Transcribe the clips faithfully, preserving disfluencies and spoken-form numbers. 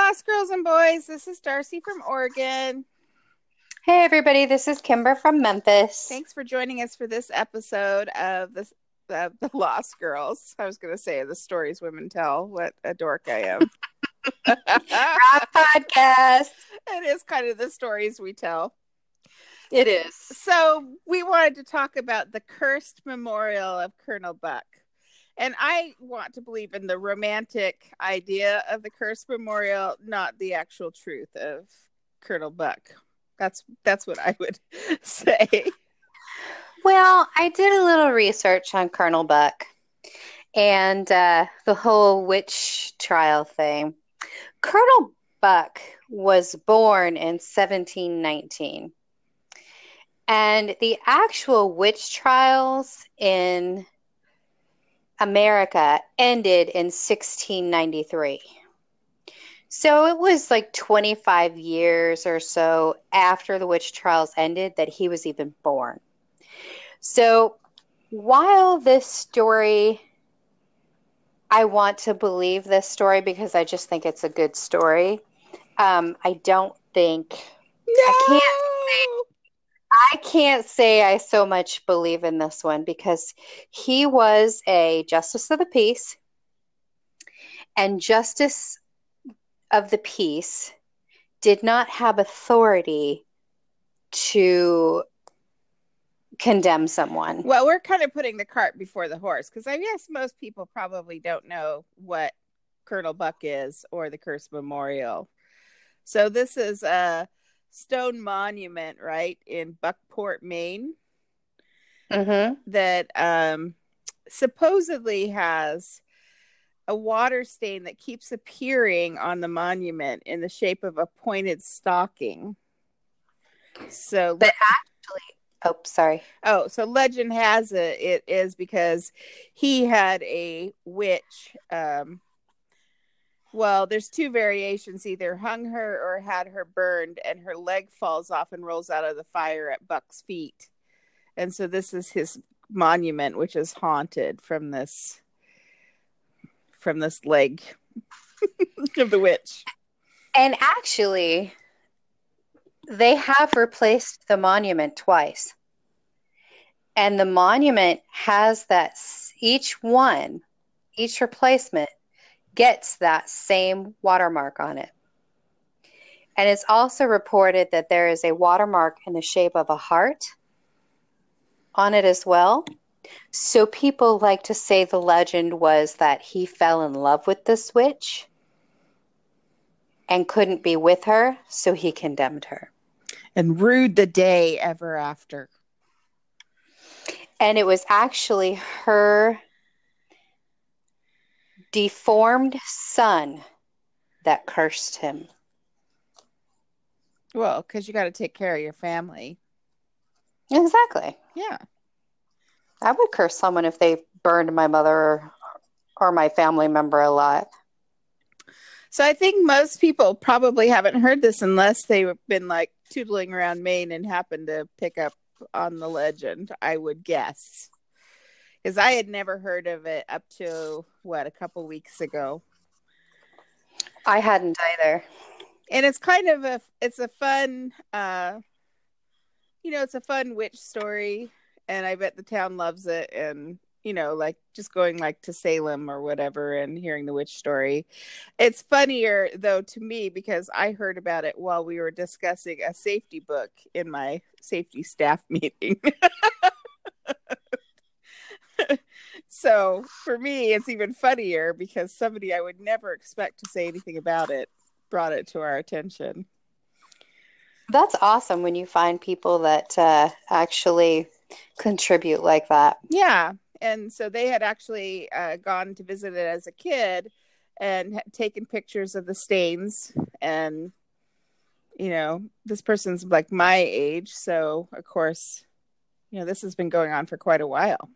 Lost Girls and Boys. This is Darcy from Oregon. Hey everybody, this is Kimber from Memphis. Thanks for joining us for this episode of the, uh, the Lost Girls. I was going to say the stories women tell. What a dork I am. Rock podcast. It is kind of the stories we tell. It is. So we wanted to talk about the cursed memorial of Colonel Buck. And I want to believe in the romantic idea of the cursed memorial, not the actual truth of Colonel Buck. That's that's what I would say. Well, I did a little research on Colonel Buck and uh, the whole witch trial thing. Colonel Buck was born in seventeen nineteen. And the actual witch trials in America ended in sixteen ninety-three. So it was like twenty-five years or so after the witch trials ended that he was even born. So while this story, I want to believe this story because I just think it's a good story. Um, I don't think No! I can't say I can't say I so much believe in this one because he was a justice of the peace, and justice of the peace did not have authority to condemn someone. Well, we're kind of putting the cart before the horse because I guess most people probably don't know what Colonel Buck is or the Cursed Memorial. So this is a stone monument, right, in Buckport, Maine, Mm-hmm. that um, supposedly has a water stain that keeps appearing on the monument in the shape of a pointed stocking. So, But actually, oh, sorry. oh, so legend has it it is because he had a witch. Um, well, there's two variations: either hung her or had her burned, and her leg falls off and rolls out of the fire at Buck's feet. And so this is his monument, which is haunted from this from this leg of the witch. And actually, they have replaced the monument twice. And the monument has that, each one, each replacement gets that same watermark on it. And it's also reported that there is a watermark in the shape of a heart on it as well. So people like to say the legend was that he fell in love with this witch and couldn't be with her, so he condemned her. And rued the day ever after. And it was actually her deformed son that cursed him. Well, because you got to take care of your family. Exactly. Yeah. I would curse someone if they burned my mother or, or my family member alive. So I think most people probably haven't heard this unless they've been like tootling around Maine and happened to pick up on the legend, I would guess. Because I had never heard of it up to, what, a couple weeks ago. I hadn't either. And it's kind of a, it's a fun, uh, you know, it's a fun witch story. And I bet the town loves it. And, you know, like just going like to Salem or whatever and hearing the witch story. It's funnier though to me because I heard about it while we were discussing a safety book in my safety staff meeting. So for me, it's even funnier because somebody I would never expect to say anything about it brought it to our attention. That's awesome when you find people that uh, actually contribute like that. Yeah. And so they had actually uh, gone to visit it as a kid and had taken pictures of the stains. And, you know, this person's like my age. So, of course, you know, this has been going on for quite a while.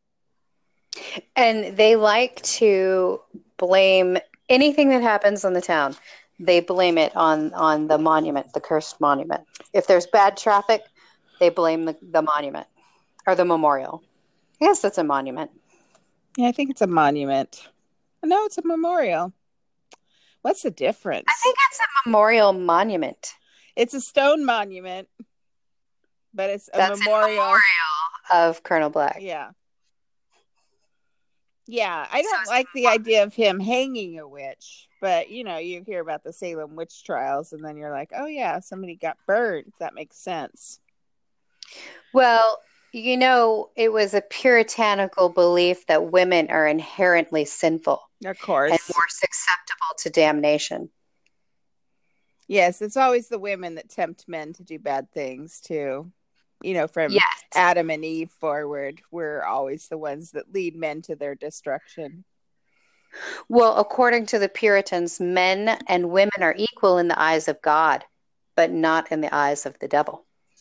And they like to blame anything that happens in the town. They blame it on, on the monument, the cursed monument. If there's bad traffic, they blame the, the monument or the memorial. I guess that's a monument. Yeah, I think it's a monument. No, it's a memorial. What's the I difference? think it's a memorial monument. It's a stone monument, but it's a That's in memorial. memorial of Colonel Black. Yeah. Yeah, I So don't it's a like the idea of him hanging a witch, but you know, you hear about the Salem witch trials and then you're like, oh yeah, somebody got burned. That makes sense. Well, you know, it was a puritanical belief that women are inherently sinful Of and course. more susceptible to damnation. Yes, it's always the women that tempt men to do bad things too. You know, from Yes. Adam and Eve forward, we're always the ones that lead men to their destruction. Well, according to the Puritans, men and women are equal in the eyes of God, but not in the eyes of the devil.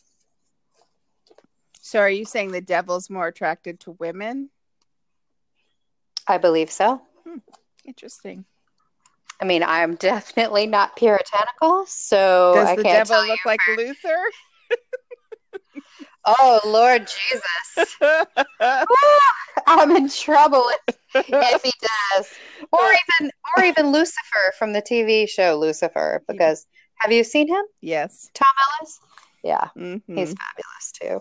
So are you saying the devil's more attracted to women? I believe so. Hmm, interesting. I mean, I'm definitely not puritanical, so Does I the can't devil tell look you. like Luther? Oh, Lord Jesus. I'm in trouble if, if he does. Or even or even Lucifer from the T V show Lucifer, because have you seen him? Yes. Tom Ellis? Yeah, Mm-hmm. he's fabulous too.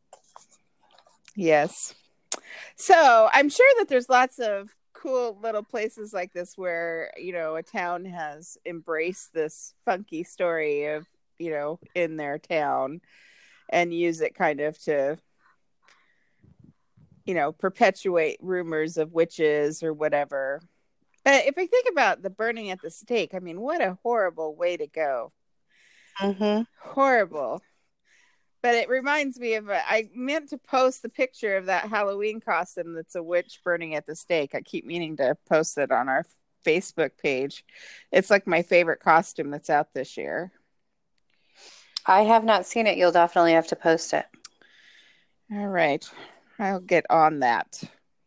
Yes. So I'm sure that there's lots of cool little places like this where, you know, a town has embraced this funky story of, you know, in their town and use it kind of to, you know, perpetuate rumors of witches or whatever. But if I think about the burning at the stake, I mean, what a horrible way to go. Mm-hmm. Horrible. But it reminds me of, a, I meant to post the picture of that Halloween costume that's a witch burning at the stake. I keep meaning to post it on our Facebook page. It's like my favorite costume that's out this year. I have not seen it. You'll definitely have to post it. All right. I'll get on that.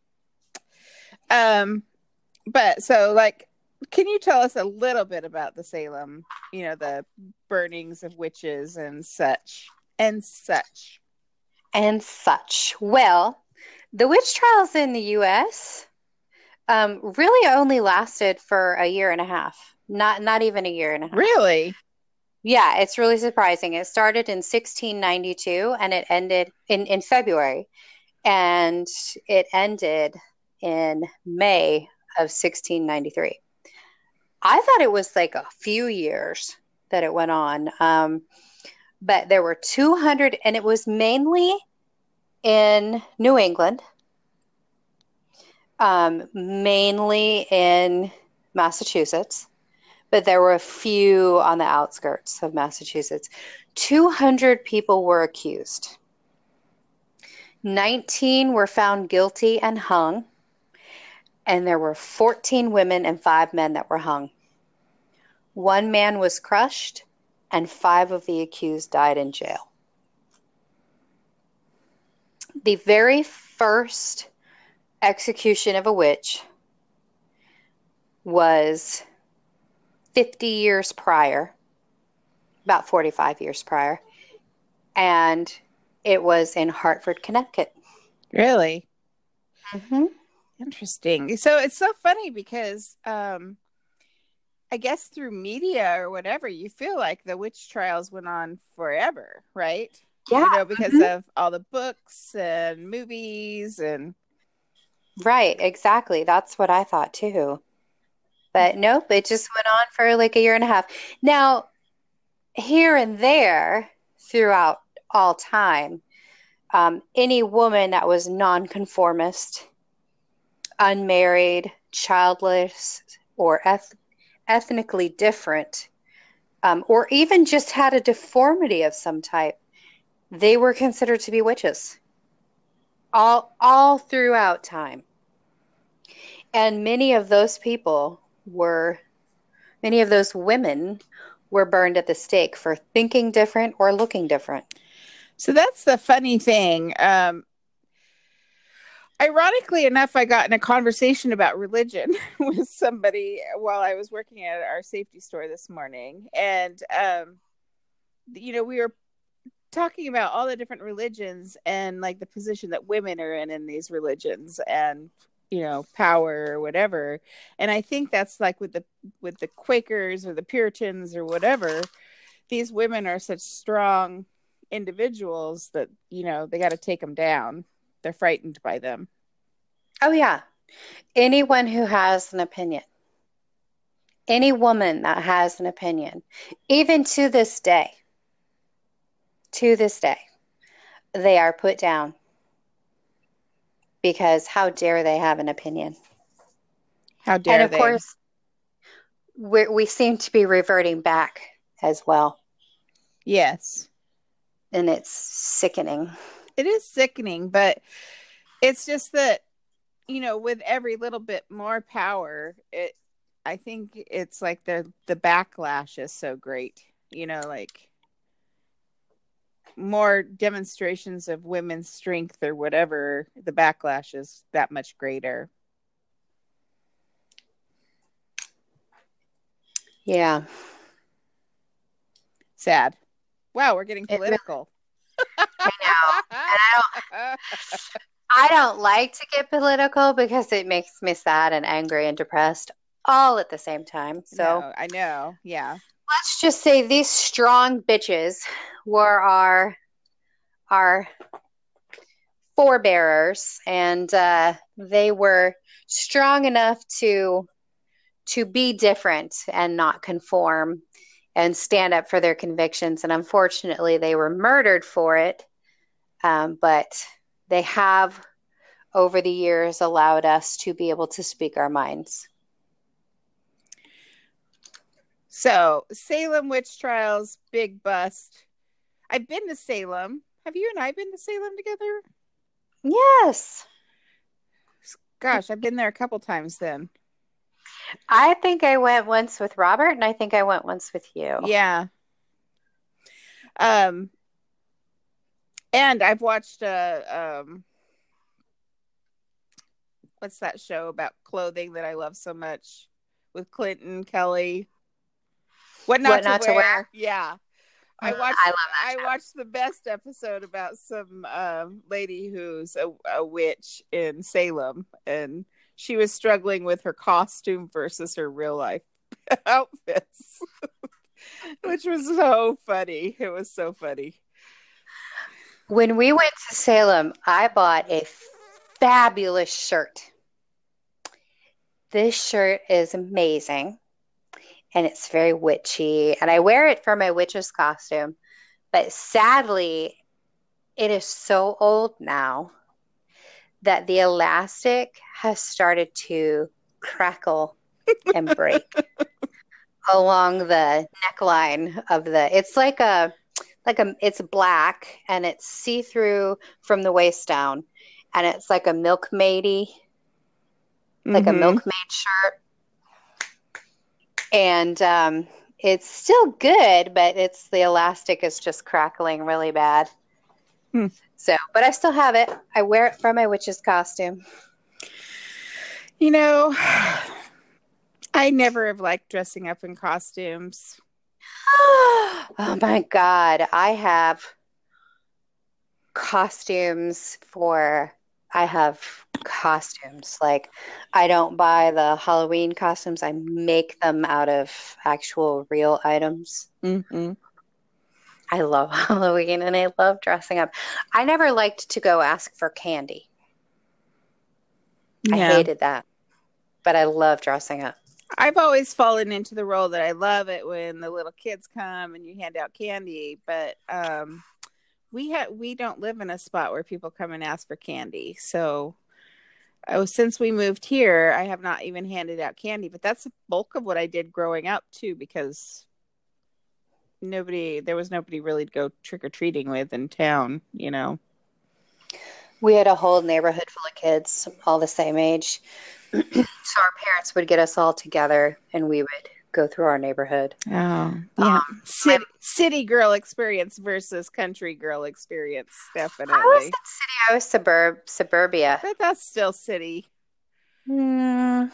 Um, but so like, can you tell us a little bit about the Salem, you know, the burnings of witches and such and such? And such. Well, the witch trials in the U S um, really only lasted for a year and a half. Not not even a year and a half. Really? Yeah, it's really surprising. It started in sixteen ninety-two and it ended in, in February, and it ended in May of sixteen ninety-three. I thought it was like a few years that it went on. Um, but there were two hundred, and it was mainly in New England, um, mainly in Massachusetts, but there were a few on the outskirts of Massachusetts. two hundred people were accused. nineteen were found guilty and hung, and there were fourteen women and five men that were hung. One man was crushed, and five of the accused died in jail. The very first execution of a witch was fifty years prior, about forty-five years prior, and it was in Hartford, Connecticut. Really? Mm-hmm. Interesting. So it's so funny because um, I guess through media or whatever, you feel like the witch trials went on forever, right? Yeah. You know, because mm-hmm. of all the books and movies and. Right, exactly. That's what I thought too. But nope, it just went on for like a year and a half. Now, here and there, throughout all time, um, any woman that was nonconformist, unmarried, childless, or eth- ethnically different, um, or even just had a deformity of some type, they were considered to be witches. All, all throughout time. And many of those people were, many of those women were burned at the stake for thinking different or looking different. So that's the funny thing. Um, ironically enough, I got in a conversation about religion with somebody while I was working at our safety store this morning. And, um, you know, we were talking about all the different religions and like the position that women are in in these religions. And you know, power or whatever. And I think that's like with the with the Quakers or the Puritans or whatever, these women are such strong individuals that, you know, they got to take them down. They're frightened by them. Oh, yeah. Anyone who has an opinion, any woman that has an opinion, even to this day, to this day, they are put down because how dare they have an opinion? How dare and of they? course, we we seem to be reverting back as well. Yes. And it's sickening. It is sickening, but it's just that, you know, with every little bit more power, it I think it's like the the backlash is so great. You know, like more demonstrations of women's strength or whatever, the backlash is that much greater. Yeah. Sad. Wow, we're getting It really, political. I know. And I don't I don't like to get political because it makes me sad and angry and depressed all at the same time. So No, I know. Yeah. let's just say these strong bitches were our our forebearers, and uh, they were strong enough to to be different and not conform and stand up for their convictions. And unfortunately, they were murdered for it. Um, but they have, over the years, allowed us to be able to speak our minds. So, Salem witch trials, big bust. I've been to Salem. Have you and I been to Salem together? Yes. Gosh, I've been there a couple times then. I think I went once with Robert, and I think I went once with you. Yeah. Um, and I've watched a um, what's that show about clothing that I love so much with Clinton Kelly? What not, What to, not wear. to wear? Yeah. I Mm, watched I love that I show. watched the best episode about some um, lady who's a, a witch in Salem, and she was struggling with her costume versus her real life outfits, which was so funny. It was so funny. When we went to Salem, I bought a fabulous shirt. This shirt is amazing, and it's very witchy, and I wear it for my witch's costume. But sadly, it is so old now that the elastic has started to crackle and break along the neckline of the. It's like a like a it's black and it's see-through from the waist down, and it's like a milkmaid like mm-hmm. a milkmaid shirt. And um, it's still good, but it's the elastic is just crackling really bad. Hmm. So, but I still have it. I wear it for my witch's costume. You know, I never have liked dressing up in costumes. Oh my God. I have costumes for, I have costumes. Like, I don't buy the Halloween costumes. I make them out of actual real items. Mm-hmm. I love Halloween and I love dressing up. I never liked to go ask for candy. Yeah. I hated that. But I love dressing up. I've always fallen into the role that I love it when the little kids come and you hand out candy, but um, we ha- we don't live in a spot where people come and ask for candy. So oh, since we moved here, I have not even handed out candy, but that's the bulk of what I did growing up too, because nobody, there was nobody really to go trick-or-treating with in town, you know. We had a whole neighborhood full of kids, all the same age. So our parents would get us all together and we would go through our neighborhood. Oh, yeah. Um, city, city girl experience versus country girl experience, definitely. I was in city. I was suburb, suburbia. But that's still city. Mm,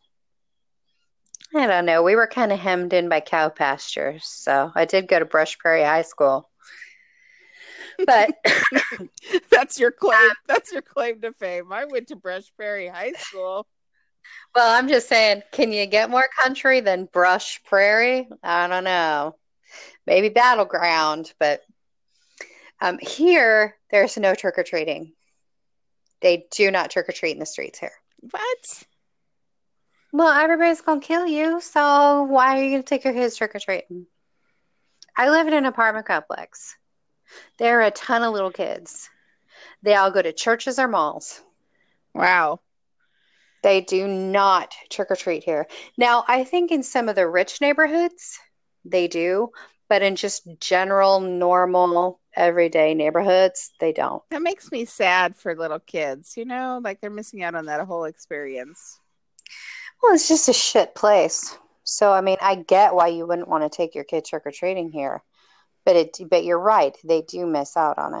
I don't know. We were kind of hemmed in by cow pastures. So I did go to Brush Prairie High School. But that's your claim. That's your claim to fame. I went to Brush Prairie High School. Well, I'm just saying, can you get more country than Brush Prairie? I don't know. Maybe Battleground, but um, here there's no trick or treating. They do not trick or treat in the streets here. What? Well, everybody's gonna kill you, so why are you gonna take your kids trick or treating? I live in an apartment complex. There are a ton of little kids. They all go to churches or malls. Wow. They do not trick or treat here. Now, I think in some of the rich neighborhoods, they do, but in just general, normal, everyday neighborhoods, they don't. That makes me sad for little kids, you know, like they're missing out on that whole experience. Well, it's just a shit place. So, I mean, I get why you wouldn't want to take your kid trick or treating here, but it, but you're right, they do miss out on it.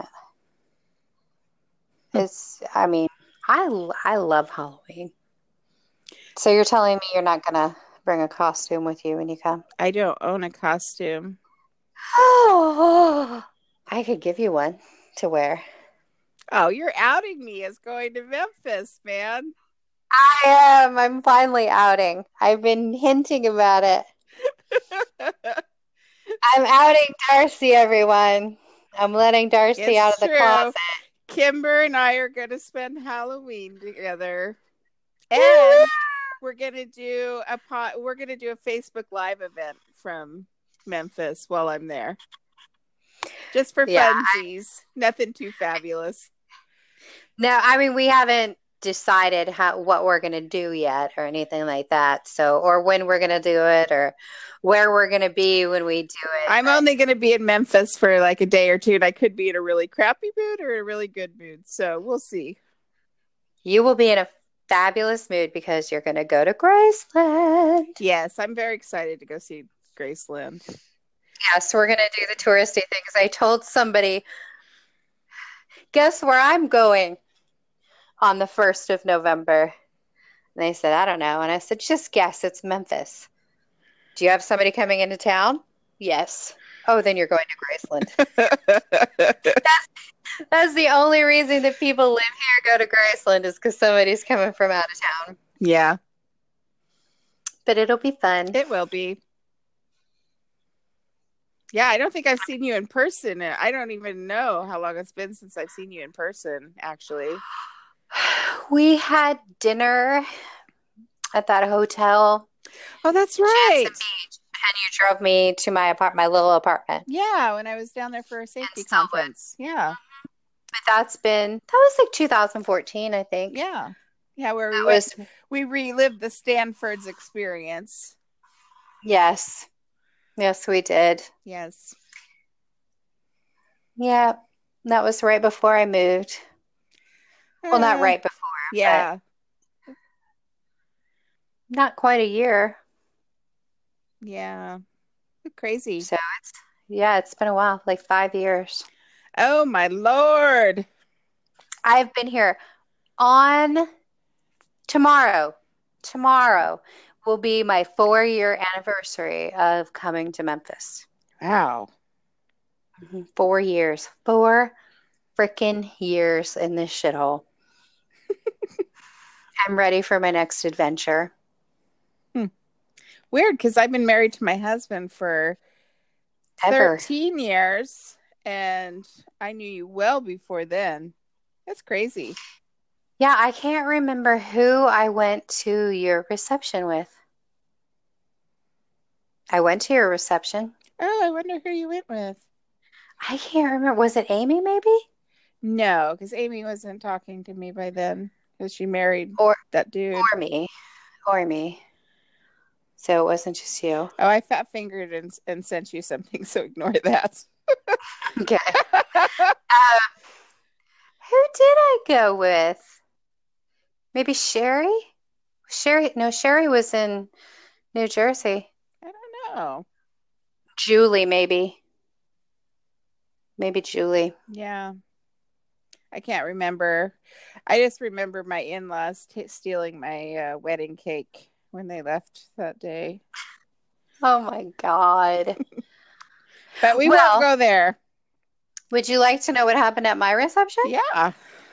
It's, I mean, I, I love Halloween. So you're telling me you're not gonna bring a costume with you when you come? I don't own a costume. Oh, I could give you one to wear. Oh, you're outing me as going to Memphis, man. I am. I'm finally outing. I've been hinting about it. I'm outing Darcy, everyone. I'm letting Darcy It's out of the true. closet. Kimber and I are going to spend Halloween together. And we're going to do a pot we're going to do a Facebook Live event from Memphis while I'm there. Just for Yeah, funsies. I... Nothing too fabulous. No, I mean, we haven't decided how what we're going to do yet or anything like that. So, or when we're going to do it or where we're going to be when we do it. I'm but... only going to be in Memphis for like a day or two, and I could be in a really crappy mood or a really good mood. So we'll see. You will be in a fabulous mood because you're going to go to Graceland. Yes, I'm very excited to go see Graceland. Yes, we're going to do the touristy thing because I told somebody, guess where I'm going on the first of November? And they said, I don't know. And I said, just guess, it's Memphis. Do you have somebody coming into town? Yes. Oh, then you're going to Graceland. that's, that's the only reason that people live here go to Graceland is because somebody's coming from out of town. Yeah. But it'll be fun. It will be. Yeah, I don't think I've seen you in person. I don't even know how long it's been since I've seen you in person, actually. We had dinner at that hotel. Oh, that's right. And you drove me to my apart, my little apartment. Yeah, when I was down there for a safety conference. Yeah. But that's been, that was like two thousand fourteen, I think. Yeah. Yeah, where we, was, went, we relived the Stanford's experience. Yes. Yes, we did. Yes. Yeah. That was right before I moved. Uh, well, not right before. Yeah. Not quite a year. Yeah. Crazy. So it's, yeah, it's been a while, like five years. Oh, my Lord. I've been here on tomorrow. Tomorrow will be my four-year anniversary of coming to Memphis. Wow. Mm-hmm. Four years. Four freaking years in this shithole. I'm ready for my next adventure. Hmm. Weird, because I've been married to my husband for Ever. thirteen years, and I knew you well before then. That's crazy. Yeah, I can't remember who I went to your reception with. I went to your reception. Oh, I wonder who you went with. I can't remember. Was it Amy, maybe? No, because Amy wasn't talking to me by then, because she married or that dude. Or me. Or me. So it wasn't just you. Oh, I fat fingered and, and sent you something, so ignore that. Okay. uh, who did I go with? Maybe Sherry? Sherry? No, Sherry was in New Jersey. I don't know. Julie, maybe. Maybe Julie. Yeah. I can't remember. I just remember my in-laws t- stealing my uh, wedding cake when they left that day. Oh my God. But we well, won't go there. Would you like to know what happened at my reception? Yeah.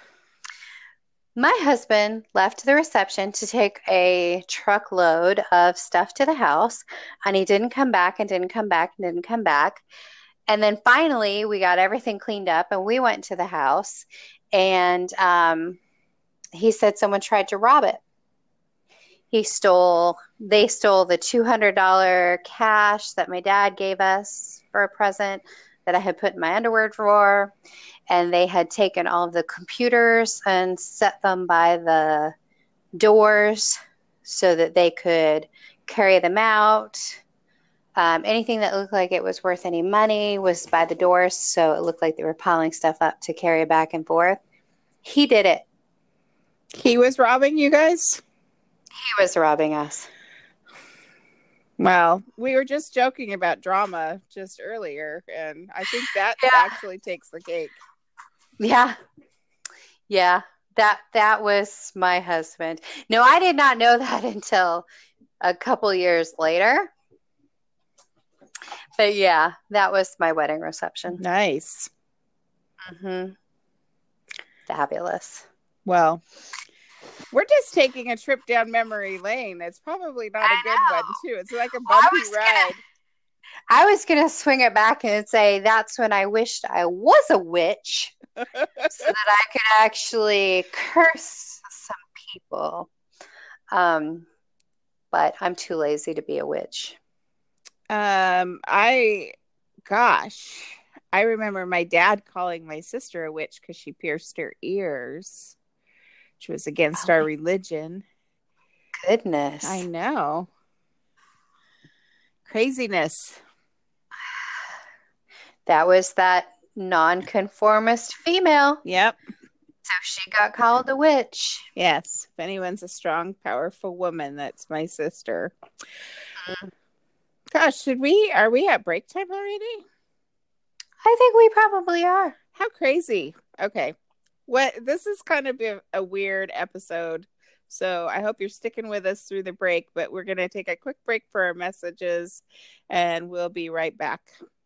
My husband left the reception to take a truckload of stuff to the house, and he didn't come back and didn't come back and didn't come back. And then finally, we got everything cleaned up and we went to the house, and um, he said someone tried to rob it. He stole, they stole the two hundred dollars cash that my dad gave us for a present that I had put in my underwear drawer. And they had taken all of the computers and set them by the doors so that they could carry them out. Um, anything that looked like it was worth any money was by the doors, so it looked like they were piling stuff up to carry back and forth. He did it. He was robbing you guys? He was robbing us. Well, we were just joking about drama just earlier, and I think that Yeah. actually takes the cake. Yeah. Yeah. That that was my husband. No, I did not know that until a couple years later. But yeah, that was my wedding reception. Nice. Mm-hmm. Fabulous. Well, we're just taking a trip down memory lane. It's probably not a good one, too. It's like a bumpy ride. Gonna, I was going to swing it back and say that's when I wished I was a witch so that I could actually curse some people. Um, but I'm too lazy to be a witch. Um, I, gosh, I remember my dad calling my sister a witch because she pierced her ears, which was against oh, our religion. Goodness. I know. Craziness. That was that nonconformist female. Yep. So she got called a witch. Yes. If anyone's a strong, powerful woman, that's my sister. Mm-hmm. Gosh, should we, are we at break time already? I think we probably are. How crazy. Okay. What, this is kind of a, a weird episode. So I hope you're sticking with us through the break, but we're going to take a quick break for our messages and we'll be right back.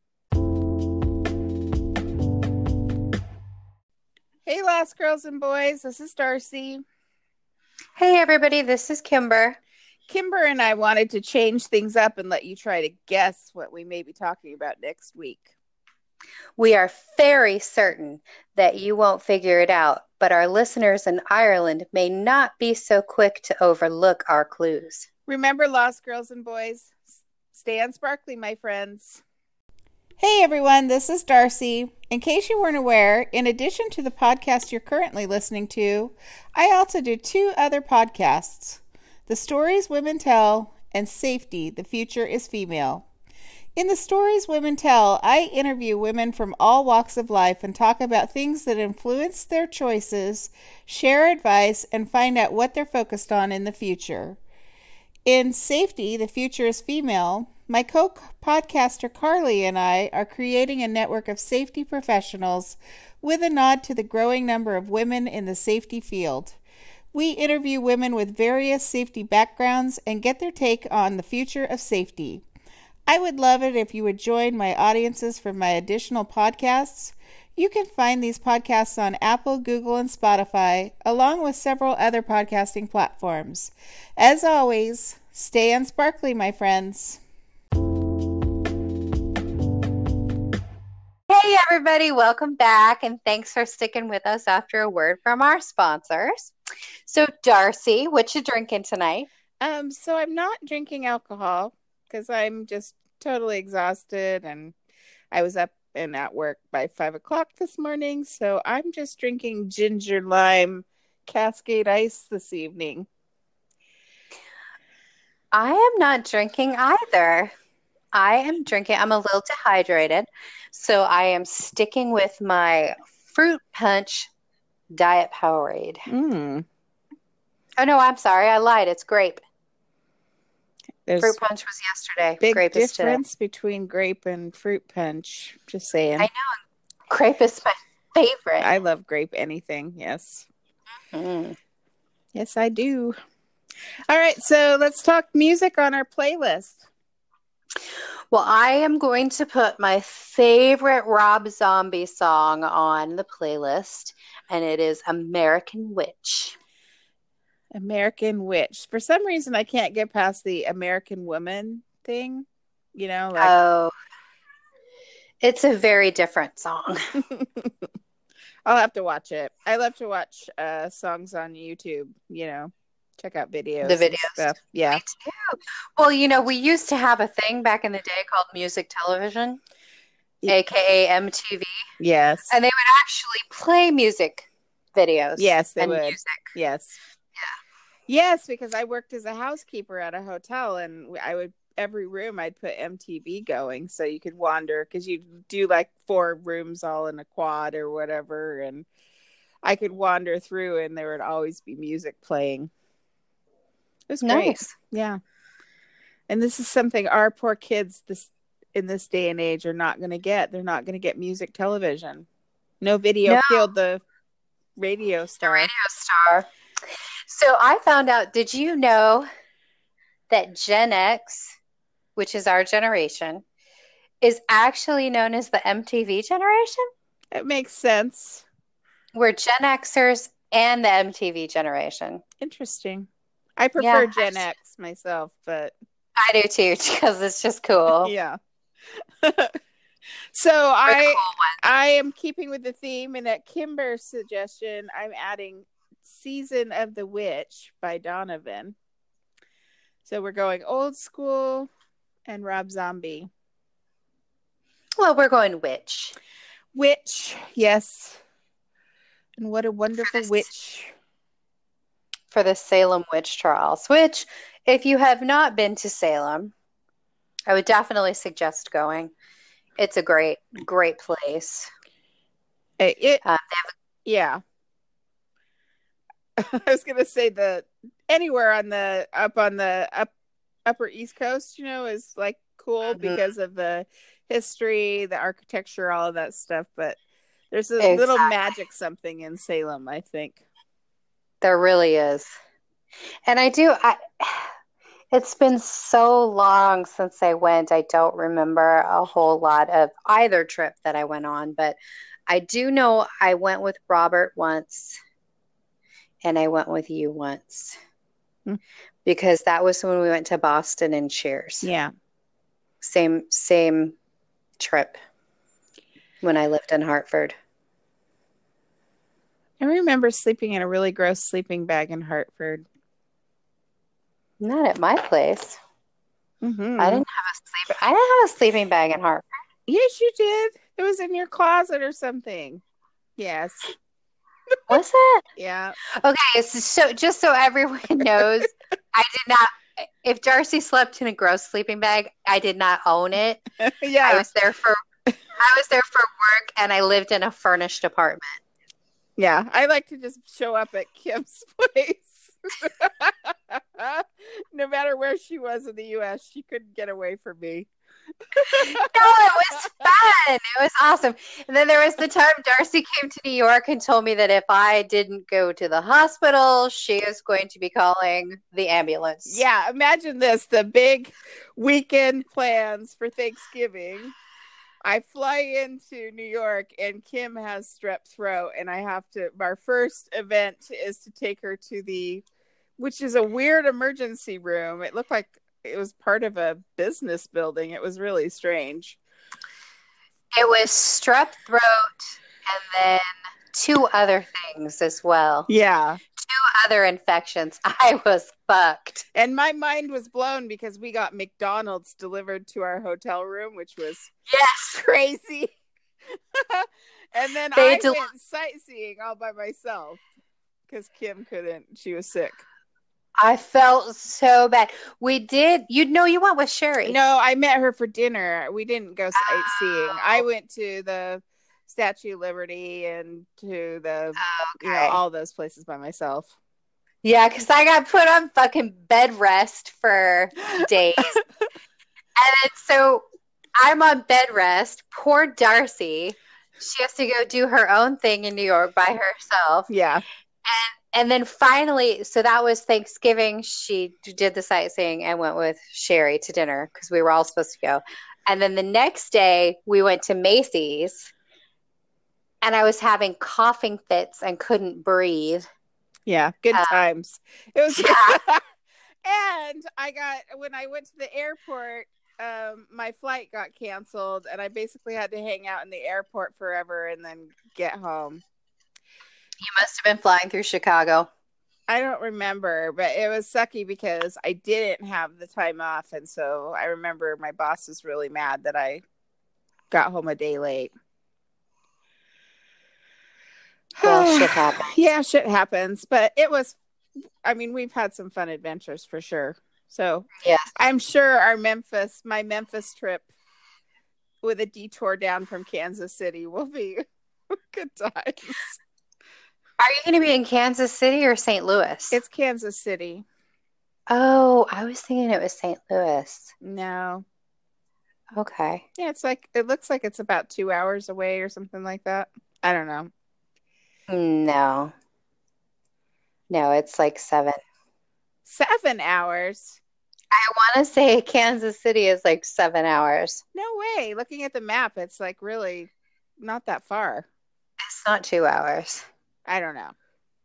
Hey, Lost Girls and Boys. This is Darcy. Hey, everybody. This is Kimber. Kimber and I wanted to change things up and let you try to guess what we may be talking about next week. We are very certain that you won't figure it out, but our listeners in Ireland may not be so quick to overlook our clues. Remember, Lost Girls and Boys, stay on sparkly, my friends. Hey, everyone, this is Darcy. In case you weren't aware, in addition to the podcast you're currently listening to, I also do two other podcasts. The Stories Women Tell, and Safety, The Future is Female. In The Stories Women Tell, I interview women from all walks of life and talk about things that influence their choices, share advice, and find out what they're focused on in the future. In Safety, The Future is Female, my co-podcaster Carly and I are creating a network of safety professionals with a nod to the growing number of women in the safety field. We interview women with various safety backgrounds and get their take on the future of safety. I would love it if you would join my audiences for my additional podcasts. You can find these podcasts on Apple, Google, and Spotify, along with several other podcasting platforms. As always, stay unsparkly, my friends. Hey, everybody. Welcome back, and thanks for sticking with us after a word from our sponsors. So, Darcy, what you drinking tonight? Um, so I'm not drinking alcohol because I'm just totally exhausted, and I was up and at work by five o'clock this morning. So I'm just drinking ginger lime Cascade Ice this evening. I am not drinking either. I am drinking, I'm a little dehydrated, so I am sticking with my Fruit Punch Diet Powerade. Mm. Oh, no, I'm sorry. I lied. It's grape. There's Fruit Punch was yesterday. Big grape difference is today. between grape and Fruit Punch. Just saying. I know. Grape is my favorite. I love grape anything. Yes. Mm. Yes, I do. All right. So let's talk music on our playlist. Well, I am going to put my favorite Rob Zombie song on the playlist, and it is American Witch. American Witch. For some reason, I can't get past the American Woman thing. You know, like. Oh, it's a very different song. I'll have to watch it. I love to watch uh, songs on YouTube, you know, check out videos. The videos. And stuff. Yeah. Me too. Well, you know, we used to have a thing back in the day called music television, yeah. A K A M T V. Yes. And they would actually play music videos. Yes, they and would. Music. Yes. Yeah. Yes, because I worked as a housekeeper at a hotel, and I would every room I'd put M T V going so you could wander, because you do like four rooms all in a quad or whatever, and I could wander through and there would always be music playing. It was great. Nice. Yeah. And this is something our poor kids this in this day and age are not going to get. They're not going to get music television. No video no. killed the radio star. The radio star. So I found out, did you know that Gen X, which is our generation, is actually known as the M T V generation? It makes sense. We're Gen Xers and the M T V generation. Interesting. I prefer Yeah. Gen X myself, but I do too, because it's just cool. yeah. So I I am keeping with the theme, and at Kimber's suggestion, I'm adding Season of the Witch by Donovan. So we're going old school and Rob Zombie. Well, we're going witch. Witch, yes. And what a wonderful this, witch. For the Salem witch trials, which, if you have not been to Salem, I would definitely suggest going. It's a great, great place. It, it um, yeah. I was gonna say the anywhere on the up on the up upper East Coast, you know, is like cool mm-hmm. because of the history, the architecture, all of that stuff. But there's a exactly. little magic something in Salem, I think. There really is. And I do I it's been so long since I went. I don't remember a whole lot of either trip that I went on, but I do know I went with Robert once and I went with you once hmm. because that was when we went to Boston and Cheers. Yeah. Same, same trip when I lived in Hartford. I remember sleeping in a really gross sleeping bag in Hartford. Not at my place. Mm-hmm. I didn't have a sleep. I didn't have a sleeping bag in Hartford. Yes, you did. It was in your closet or something. Yes. Was it? Yeah. Okay, so, so just so everyone knows, I did not. If Darcy slept in a gross sleeping bag, I did not own it. Yeah. I was there for. I was there for work, and I lived in a furnished apartment. Yeah, I like to just show up at Kim's place. No matter where she was in the U S, she couldn't get away from me. No, it was fun. It was awesome. And then there was the time Darcy came to New York and told me that if I didn't go to the hospital, she is going to be calling the ambulance. Yeah, imagine this, the big weekend plans for Thanksgiving. I fly into New York and Kim has strep throat, and I have to, our first event is to take her to the, which is a weird emergency room. It looked like it was part of a business building. It was really strange. It was strep throat and then two other things as well. Yeah. Two other infections. I was fucked. And my mind was blown because we got McDonald's delivered to our hotel room, which was yes crazy. And then they I del- went sightseeing all by myself because Kim couldn't. She was sick. I felt so bad. We did. You know, you went with Sherry. No, I met her for dinner. We didn't go sightseeing. Oh. I went to the Statue of Liberty and to the, oh, okay. you know, all those places by myself. Yeah, because I got put on fucking bed rest for days. And so I'm on bed rest. Poor Darcy. She has to go do her own thing in New York by herself. Yeah. And And then finally, so that was Thanksgiving. She did the sightseeing and went with Sherry to dinner because we were all supposed to go. And then the next day, we went to Macy's, and I was having coughing fits and couldn't breathe. Yeah, good Um, times. It was, yeah. and I got when I went to the airport, um, my flight got canceled, and I basically had to hang out in the airport forever and then get home. You must have been flying through Chicago. I don't remember, but it was sucky because I didn't have the time off, and so I remember my boss was really mad that I got home a day late. Well, shit happens. Yeah, shit happens, but it was, I mean, we've had some fun adventures for sure. So yes. I'm sure our Memphis, my Memphis trip with a detour down from Kansas City will be good times. Are you going to be in Kansas City or Saint Louis? It's Kansas City. Oh, I was thinking it was Saint Louis. No. Okay. Yeah, it's like, it looks like it's about two hours away or something like that. I don't know. No. No, it's like seven. Seven hours? I want to say Kansas City is like seven hours. No way. Looking at the map, it's like really not that far. It's not two hours. I don't know.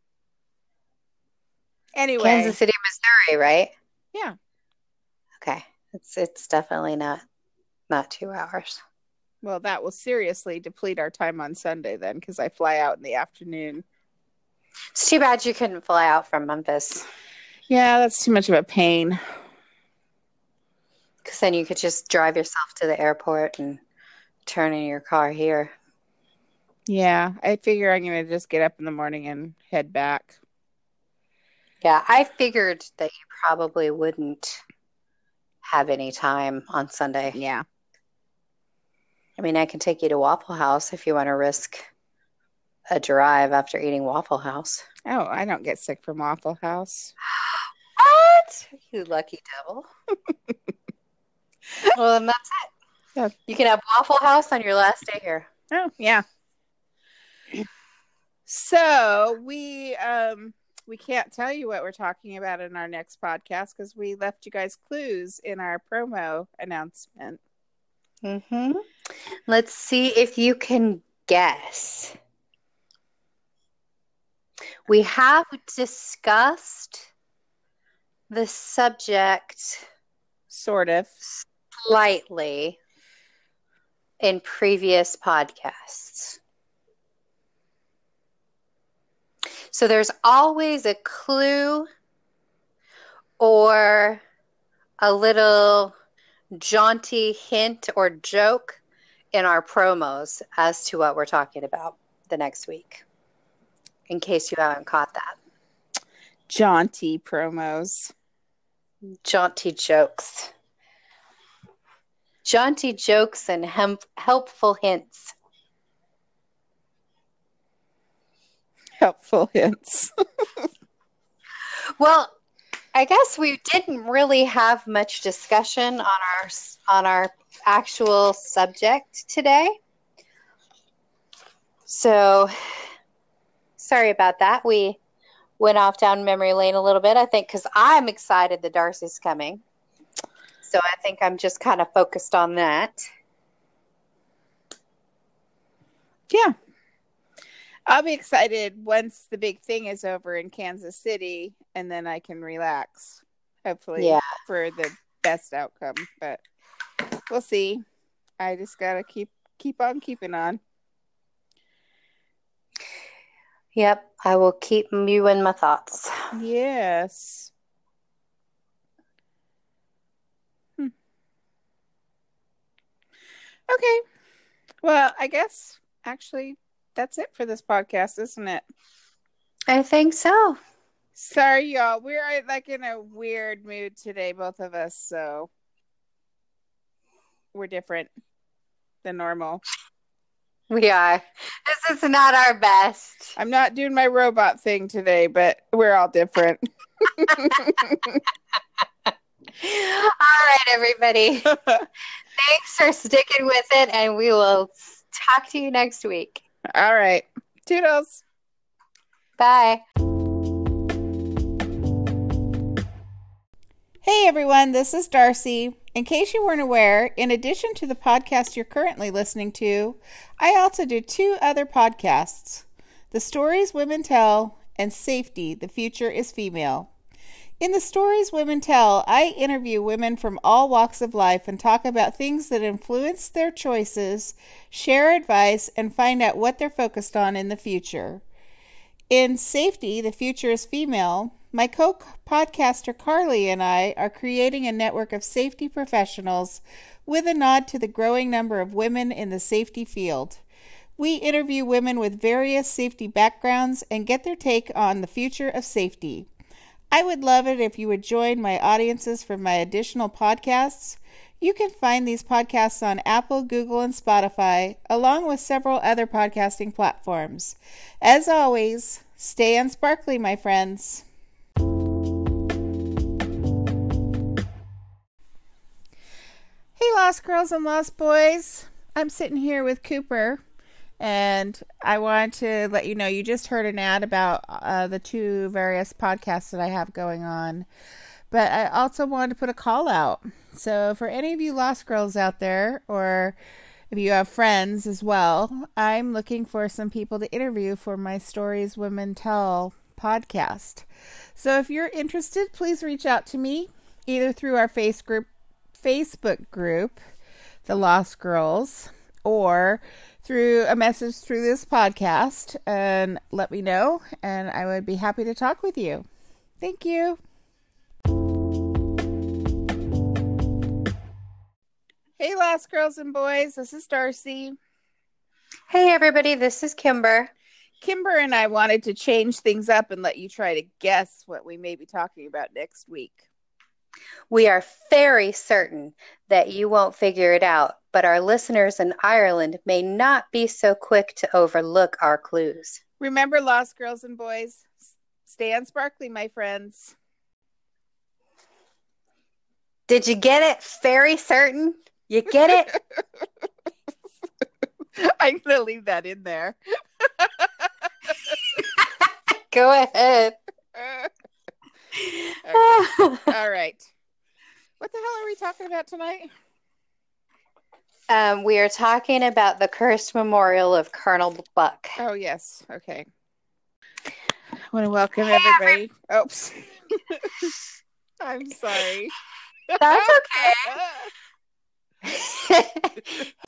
Anyway. Kansas City, Missouri, right? Yeah. Okay. It's it's definitely not not two hours. Well, that will seriously deplete our time on Sunday then, because I fly out in the afternoon. It's too bad you couldn't fly out from Memphis. Yeah, that's too much of a pain. Because then you could just drive yourself to the airport and turn in your car here. Yeah, I figure I'm going to just get up in the morning and head back. Yeah, I figured that you probably wouldn't have any time on Sunday. Yeah. I mean, I can take you to Waffle House if you want to risk a drive after eating Waffle House. Oh, I don't get sick from Waffle House. What? You lucky devil. Well, then that's it. Yeah. You can have Waffle House on your last day here. Oh, yeah. So we um we can't tell you what we're talking about in our next podcast because we left you guys clues in our promo announcement. Mm-hmm. Let's see if you can guess. We have discussed the subject sort of slightly in previous podcasts. So there's always a clue or a little jaunty hint or joke in our promos as to what we're talking about the next week, in case you haven't caught that. Jaunty promos. Jaunty jokes. Jaunty jokes and hem- helpful hints. Helpful hints. Well, I guess we didn't really have much discussion on our on our actual subject today. So, sorry about that. We went off down memory lane a little bit, I think, because I'm excited that Darcy's coming. So I think I'm just kind of focused on that. Yeah. I'll be excited once the big thing is over in Kansas City, and then I can relax, hopefully, yeah. for the best outcome. But we'll see. I just gotta keep keep on keeping on. Yep, I will keep you in my thoughts. Yes. Hmm. Okay. Well, I guess actually that's it for this podcast, isn't it? I think so. Sorry, y'all. We're like in a weird mood today, both of us, so we're different than normal. We are. This is not our best. I'm not doing my robot thing today, but we're all different. All right, everybody. Thanks for sticking with it, and we will talk to you next week. All right. Toodles. Bye. Hey everyone, this is Darcy. In case you weren't aware, in addition to the podcast you're currently listening to, I also do two other podcasts: The Stories Women Tell and Safety, The Future is Female. In The Stories Women Tell, I interview women from all walks of life and talk about things that influence their choices, share advice, and find out what they're focused on in the future. In Safety, The Future is Female, my co-podcaster Carly and I are creating a network of safety professionals with a nod to the growing number of women in the safety field. We interview women with various safety backgrounds and get their take on the future of safety. I would love it if you would join my audiences for my additional podcasts. You can find these podcasts on Apple, Google, and Spotify, along with several other podcasting platforms. As always, stay unsparkly, my friends. Hey, Lost Girls and Lost Boys. I'm sitting here with Cooper, and I want to let you know you just heard an ad about uh, the two various podcasts that I have going on. But I also wanted to put a call out. So for any of you Lost Girls out there, or if you have friends as well, I'm looking for some people to interview for my Stories Women Tell podcast. So if you're interested, please reach out to me either through our face group, Facebook group, The Lost Girls, or through a message through this podcast, and let me know, and I would be happy to talk with you. Thank you. Hey, Lost Girls and Boys, this is Darcy. Hey everybody, this is Kimber. Kimber and I wanted to change things up and let you try to guess what we may be talking about next week. We are very certain that you won't figure it out, but our listeners in Ireland may not be so quick to overlook our clues. Remember, Lost Girls and Boys, stay unsparkly, my friends. Did you get it? Very certain? You get it? I'm going to leave that in there. Go ahead. Okay. All right. What the hell are we talking about tonight? Um, we are talking about the cursed memorial of Colonel Buck. Oh, yes. Okay. I want to welcome everybody. Oops. I'm sorry. That's okay.